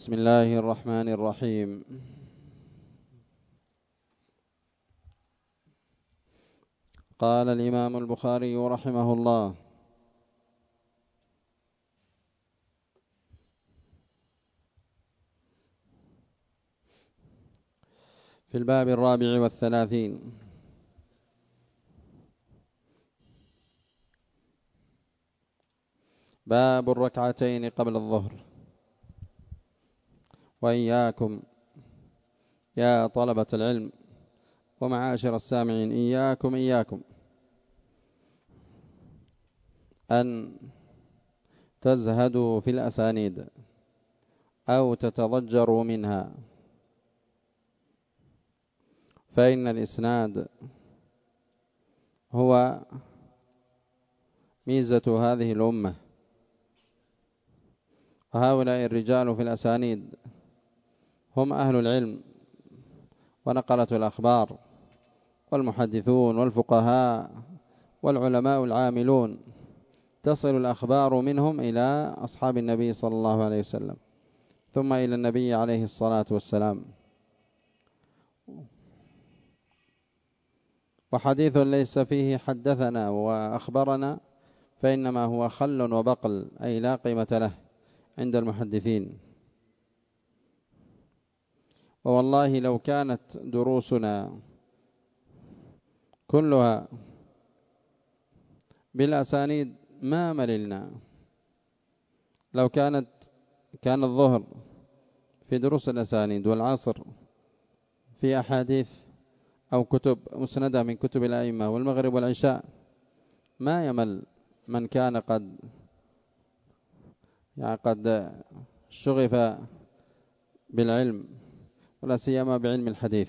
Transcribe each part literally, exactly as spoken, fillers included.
بسم الله الرحمن الرحيم. قال الإمام البخاري رحمه الله: في الباب الرابع والثلاثين: باب الركعتين قبل الظهر. وإياكم يا طلبة العلم ومعاشر السامعين، إياكم إياكم أن تزهدوا في الأسانيد أو تتضجروا منها، فإن الإسناد هو ميزة هذه الأمة، وهؤلاء الرجال في الأسانيد هم أهل العلم ونقلة الأخبار والمحدثون والفقهاء والعلماء العاملون، تصل الأخبار منهم إلى أصحاب النبي صلى الله عليه وسلم ثم إلى النبي عليه الصلاة والسلام. وحديث ليس فيه حدثنا وأخبرنا فإنما هو خل وبقل، أي لا قيمة له عند المحدثين. ووالله لو كانت دروسنا كلها بالأسانيد ما مللنا. لو كانت كان الظهر في دروس الأسانيد والعصر في أحاديث أو كتب مسندة من كتب الأئمة والمغرب والعشاء ما يمل من كان قد يعني قد شغف بالعلم ولا سيما بعلم الحديث.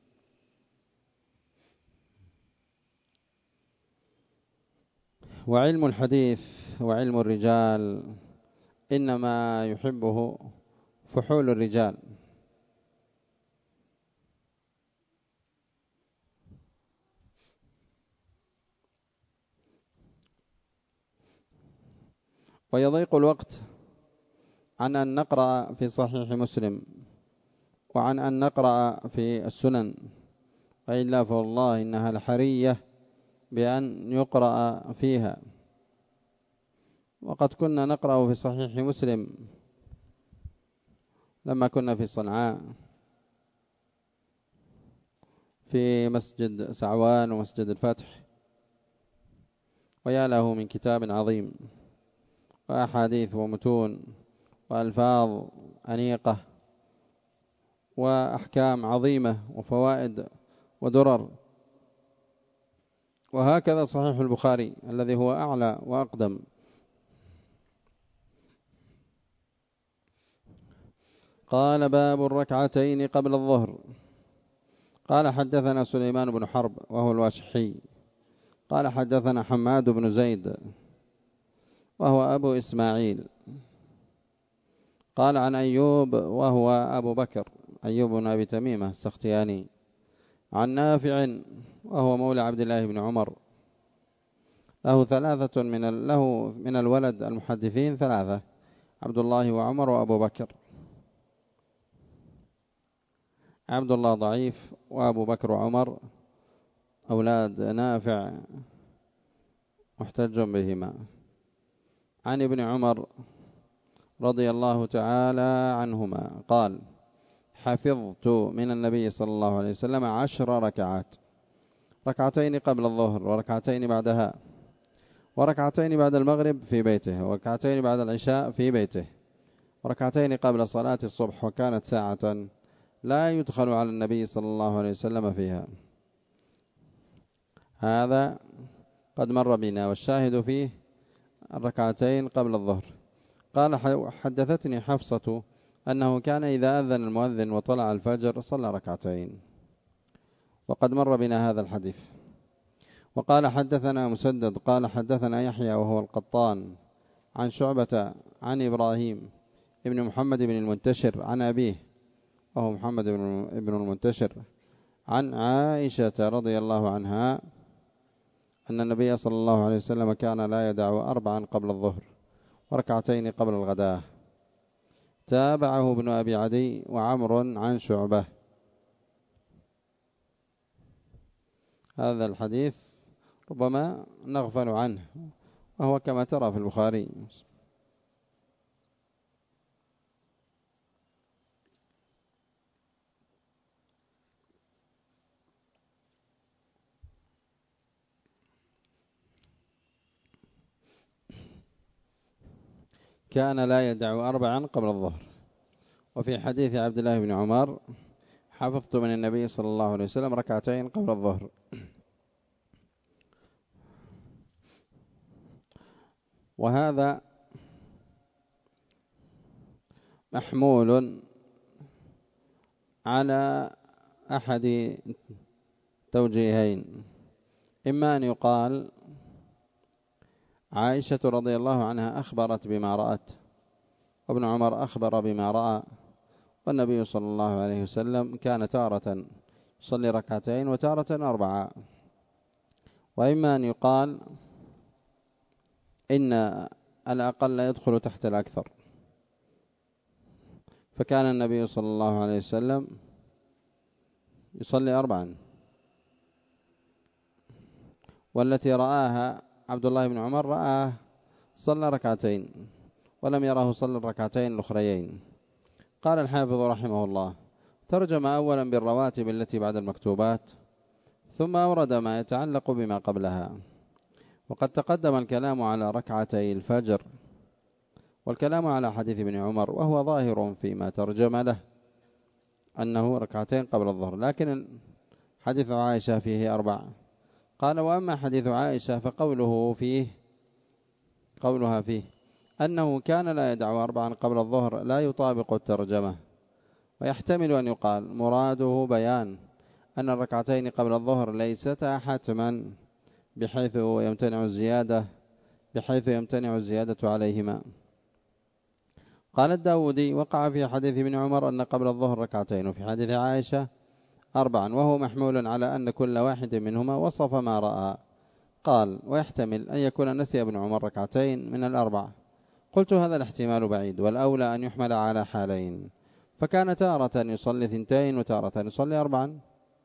وعلم الحديث وعلم الرجال إنما يحبه فحول الرجال، ويضيق الوقت عن أن نقرأ في صحيح مسلم وعن أن نقرأ في السنن، وإلا فوالله إنها لحرية بأن يقرأ فيها. وقد كنا نقرأ في صحيح مسلم لما كنا في صنعاء في مسجد سعوان ومسجد الفتح، ويا له من كتاب عظيم وأحاديث ومتون وألفاظ أنيقة وأحكام عظيمة وفوائد ودرر. وهكذا صحيح البخاري الذي هو أعلى وأقدم. قال: باب الركعتين قبل الظهر. قال: حدثنا سليمان بن حرب وهو الواشحي قال: حدثنا حماد بن زيد وهو أبو إسماعيل قال: عن أيوب وهو أبو بكر أيوب بن أبي تميمة السختياني عن نافع وهو مولى عبد الله بن عمر. له ثلاثة من له من الولد المحدثين ثلاثة: عبد الله وعمر وأبو بكر. عبد الله ضعيف، وأبو بكر وعمر أولاد نافع محتج بهما. عن ابن عمر رضي الله تعالى عنهما قال: حفظت من النبي صلى الله عليه وسلم عشر ركعات، ركعتين قبل الظهر وركعتين بعدها وركعتين بعد المغرب في بيته وركعتين بعد العشاء في بيته وركعتين قبل صلاة الصبح، وكانت ساعة لا يدخل على النبي صلى الله عليه وسلم فيها. هذا قد مر بنا، والشاهد فيه الركعتين قبل الظهر. قال: حدثتني حفصة أنه كان إذا أذن المؤذن وطلع الفجر صلى ركعتين، وقد مر بنا هذا الحديث. وقال: حدثنا مسدد قال: حدثنا يحيى وهو القطان عن شعبة عن إبراهيم ابن محمد بن المنتشر عن أبيه وهو محمد بن المنتشر عن عائشة رضي الله عنها أن النبي صلى الله عليه وسلم كان لا يدع أربعا قبل الظهر وركعتين قبل الغداء. تابعه ابن أبي عدي وعمر عن شعبة. هذا الحديث ربما نغفل عنه، وهو كما ترى في البخاري. كان لا يدع أربعا قبل الظهر. وفي حديث عبد الله بن عمر حفظت من النبي صلى الله عليه وسلم ركعتين قبل الظهر. وهذا محمول على أحد توجيهين، إما أن يقال عائشة رضي الله عنها أخبرت بما رأت، وابن عمر أخبر بما رأى، والنبي صلى الله عليه وسلم كان تارة يصلي ركعتين وتارة أربعة. وإما أن يقال إن الأقل لا يدخل تحت الأكثر، فكان النبي صلى الله عليه وسلم يصلي أربعا، والتي رآها عبد الله بن عمر رآه صلى ركعتين ولم يره صلى الركعتين الأخريين. قال الحافظ رحمه الله: ترجم أولا بالرواتب التي بعد المكتوبات، ثم أورد ما يتعلق بما قبلها. وقد تقدم الكلام على ركعتي الفجر والكلام على حديث ابن عمر، وهو ظاهر فيما ترجم له أنه ركعتين قبل الظهر، لكن حديث عائشة فيه أربع. قال: وأما حديث عائشة فقوله فيه قولها فيه أنه كان لا يدع أربعا قبل الظهر لا يطابق الترجمة، ويحتمل أن يقال مراده بيان أن الركعتين قبل الظهر ليستا حتما بحيث يمتنع الزيادة بحيث يمتنع الزيادة عليهما. قال الداودي: وقع في حديث ابن عمر أن قبل الظهر ركعتين، وفي حديث عائشة أربعا، وهو محمول على أن كل واحد منهما وصف ما رأى. قال: ويحتمل أن يكون نسي ابن عمر ركعتين من الأربع. قلت: هذا الاحتمال بعيد، والأولى أن يحمل على حالين، فكان تارة يصلي ثنتين وتارة يصلي أربعا.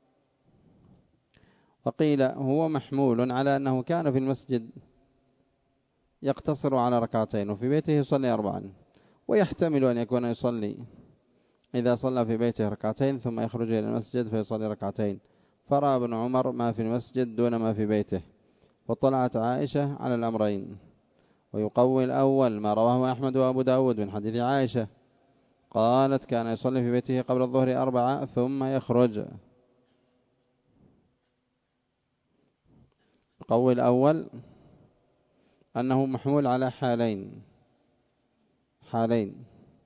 وقيل هو محمول على أنه كان في المسجد يقتصر على ركعتين، وفي بيته يصلي أربعا. ويحتمل أن يكون يصلي إذا صلى في بيته ركعتين ثم يخرج إلى المسجد فيصلي ركعتين، فرأى ابن عمر ما في المسجد دون ما في بيته، وطلعت عائشة على الأمرين. ويقوي الأول ما رواه أحمد وأبو داود من حديث عائشة قالت: كان يصلي في بيته قبل الظهر أربعة ثم يخرج. يقوي الأول أنه محمول على حالين حالين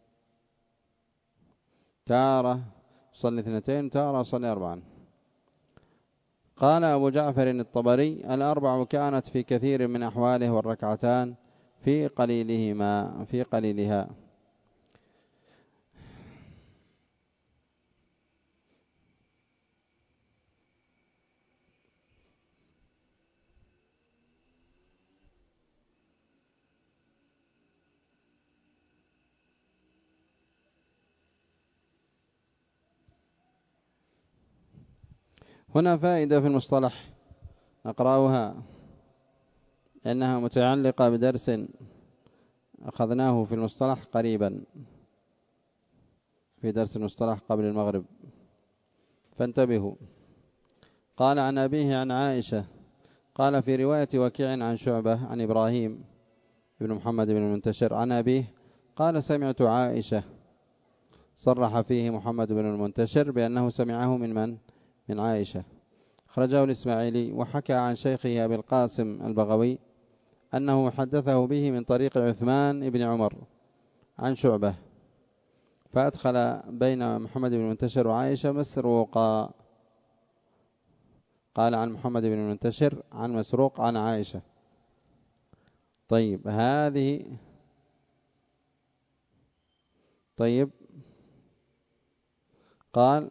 تارة صلي اثنتين تارة صلي أربعا. قال أبو جعفر الطبري: الأربع كانت في كثير من أحواله، والركعتان في قليلهما في قليلها. هنا فائدة في المصطلح نقرأها لأنها متعلقة بدرس أخذناه في المصطلح قريبا، في درس المصطلح قبل المغرب، فانتبهوا. قال: عن أبيه عن عائشة قال في رواية وكيع عن شعبة عن إبراهيم بن محمد بن المنتشر عن أبيه قال: سمعت عائشة. صرح فيه محمد بن المنتشر بأنه سمعه من من؟ من عائشة. خرجه الإسماعيلي، وحكى عن شيخه أبي القاسم البغوي أنه حدثه به من طريق عثمان بن عمر عن شعبة، فأدخل بين محمد بن المنتشر وعائشة مسروقا. قال عن محمد بن المنتشر عن مسروق عن عائشة. طيب هذه طيب قال: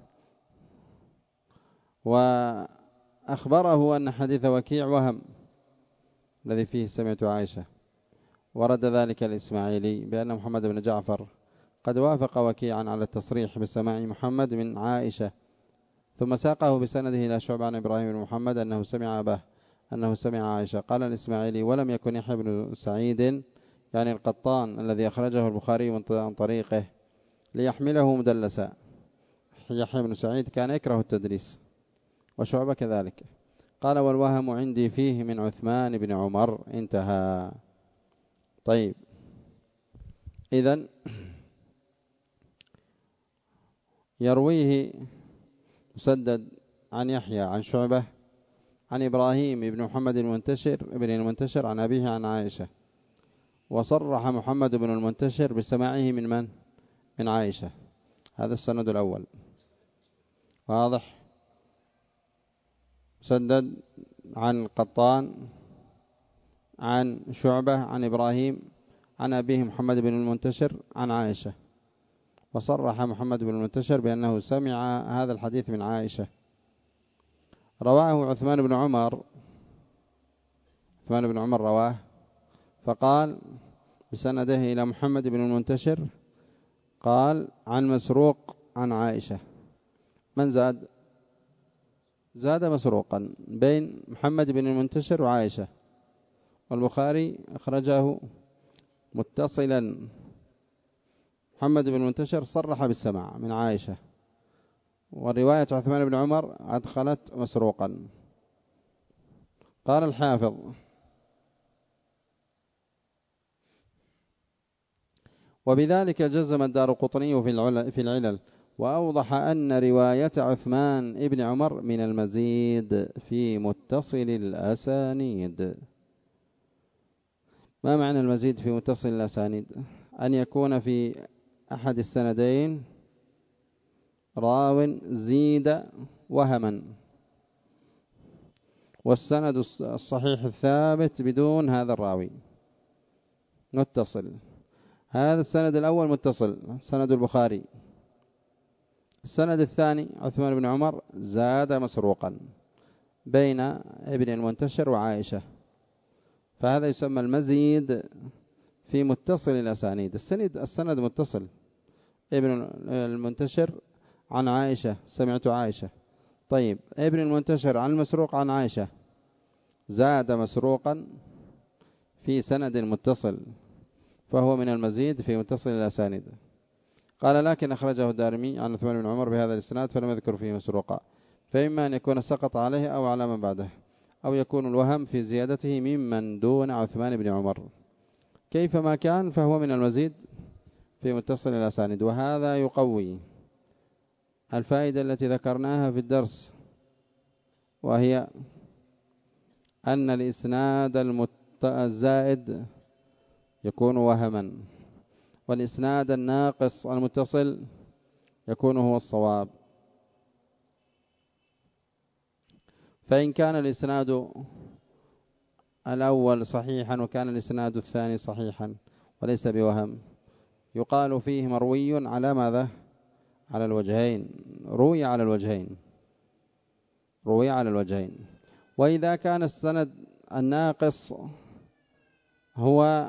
وأخبره أن حديث وكيع وهم الذي فيه سمعت عائشة، ورد ذلك الإسماعيلي بأن محمد بن جعفر قد وافق وكيعا على التصريح بسماع محمد من عائشة، ثم ساقه بسنده إلى شعبة عن إبراهيم بن محمد أنه سمع أباه أنه سمع عائشة. قال الإسماعيلي: ولم يكن يحيى بن سعيد يعني القطان الذي أخرجه البخاري عن طريقه ليحمله مدلسا. يحيى بن سعيد كان يكره التدليس، وشعبة كذلك. قال: والوهم عندي فيه من عثمان بن عمر. انتهى. طيب، إذن يرويه مسدد عن يحيى عن شعبة عن إبراهيم بن محمد المنتشر ابن المنتشر عن أبيه عن عائشة، وصرح محمد بن المنتشر بسماعه من من؟ من عائشة. هذا السند الأول واضح. مسدد عن قطان عن شعبة عن إبراهيم عن أبيه محمد بن المنتشر عن عائشة، وصرح محمد بن المنتشر بأنه سمع هذا الحديث من عائشة. رواه عثمان بن عمر عثمان بن عمر رواه فقال بسنده إلى محمد بن المنتشر، قال عن مسروق عن عائشة. من زاد؟ زاد مسروقا بين محمد بن المنتشر وعائشة، والبخاري أخرجه متصلا. محمد بن المنتشر صرح بالسماع من عائشة، والرواية عثمان بن عمر أدخلت مسروقا. قال الحافظ: وبذلك جزم الدارقطني في العلل، وأوضح أن رواية عثمان ابن عمر من المزيد في متصل الأسانيد. ما معنى المزيد في متصل الأسانيد؟ أن يكون في أحد السندين راو زيد وهما، والسند الصحيح الثابت بدون هذا الراوي متصل. هذا السند الأول متصل، سند البخاري. السند الثاني عثمان بن عمر زاد مسروقا بين ابن المنتشر وعائشة، فهذا يسمى المزيد في متصل الأسانيد. السند السند متصل، ابن المنتشر عن عائشة سمعت عائشة. طيب، ابن المنتشر عن المسروق عن عائشة، زاد مسروقا في سند متصل، فهو من المزيد في متصل الأسانيد. قال: لكن أخرجه الدارمي عن عثمان بن عمر بهذا الإسناد فلم يذكر فيه مسروقا، فإما أن يكون سقط عليه أو على من بعده، أو يكون الوهم في زيادته ممن دون عثمان بن عمر. كيفما كان فهو من المزيد في متصل الأسانيد. وهذا يقوي الفائدة التي ذكرناها في الدرس، وهي أن الإسناد الزائد يكون وهما، والإسناد الناقص المتصل يكون هو الصواب. فإن كان الإسناد الأول صحيحا وكان الإسناد الثاني صحيحا وليس بوهم، يقال فيه مروي على ماذا؟ على الوجهين، روي على الوجهين روي على الوجهين. وإذا كان السند الناقص هو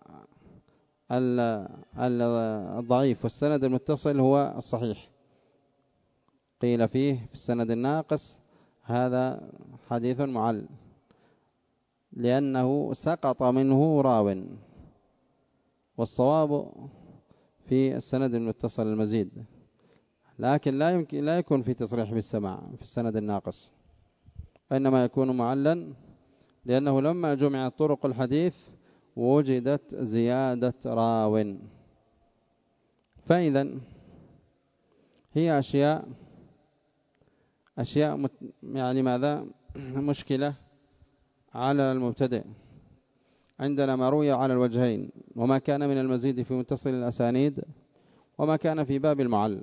الضعيف والسند المتصل هو الصحيح، قيل فيه في السند الناقص هذا حديث معل، لأنه سقط منه راو، والصواب في السند المتصل المزيد، لكن لا يمكن لا يكون في تصريح بالسماع في السند الناقص، وإنما يكون معلا، لأنه لما جمعت طرق الحديث وجدت زيادة راو. فإذا هي أشياء أشياء يعني ماذا مشكلة على المبتدئ. عندنا ما روي على الوجهين، وما كان من المزيد في متصل الأسانيد، وما كان في باب المعل.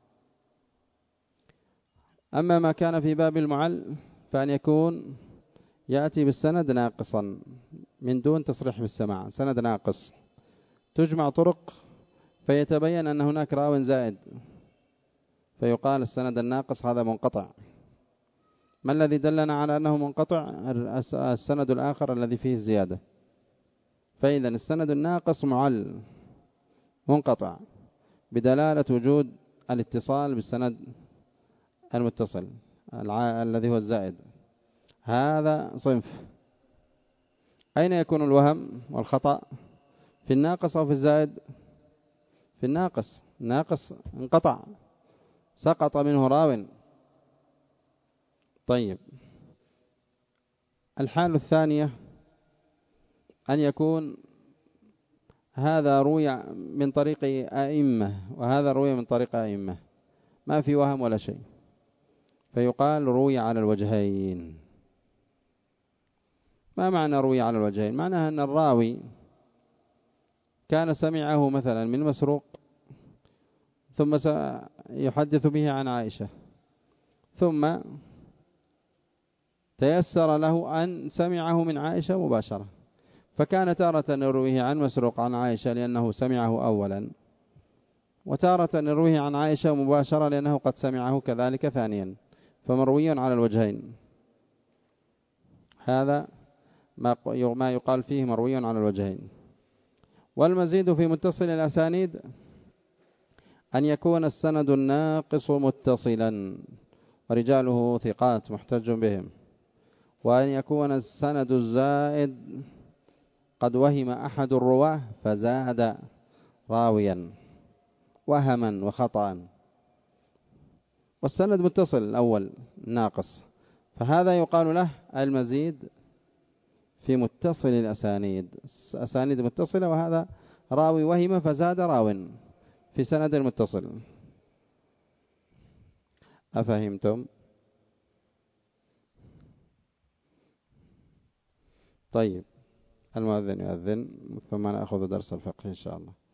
أما ما كان في باب المعل فأن يكون يأتي بالسند ناقصا من دون تصريح بالسماع، سند ناقص تجمع طرق فيتبين أن هناك راو زائد، فيقال السند الناقص هذا منقطع. ما الذي دلنا على أنه منقطع؟ السند الآخر الذي فيه الزيادة. فإذا السند الناقص معل منقطع، بدلالة وجود الاتصال بالسند المتصل الذي هو الزائد. هذا صنف. أين يكون الوهم والخطأ؟ في الناقص أو في الزائد؟ في الناقص. الناقص انقطع، سقط منه راو. طيب، الحالة الثانية أن يكون هذا روي من طريق أئمة وهذا روي من طريق أئمة، ما في وهم ولا شيء، فيقال روي على الوجهين. ما معنى روي على الوجهين؟ معناها أن الراوي كان سمعه مثلا من مسروق ثم يحدث به عن عائشة، ثم تيسر له أن سمعه من عائشة مباشرة، فكان تارة يرويه عن مسروق عن عائشة لأنه سمعه أولا، وتارة يرويه عن عائشة مباشرة لأنه قد سمعه كذلك ثانيا، فمروي على الوجهين. هذا ما يقال فيه مروي على الوجهين. والمزيد في متصل الأسانيد أن يكون السند الناقص متصلا ورجاله ثقات محتج بهم، وأن يكون السند الزائد قد وهم أحد الرواه فزاد راويا وهما وخطأ. والسند متصل الأول ناقص، فهذا يقال له المزيد في متصل الأسانيد. أسانيد متصلة، وهذا راوي وهم فزاد راو في سند المتصل. أفهمتم؟ طيب، المؤذن يؤذن ثم نأخذ درس الفقه إن شاء الله.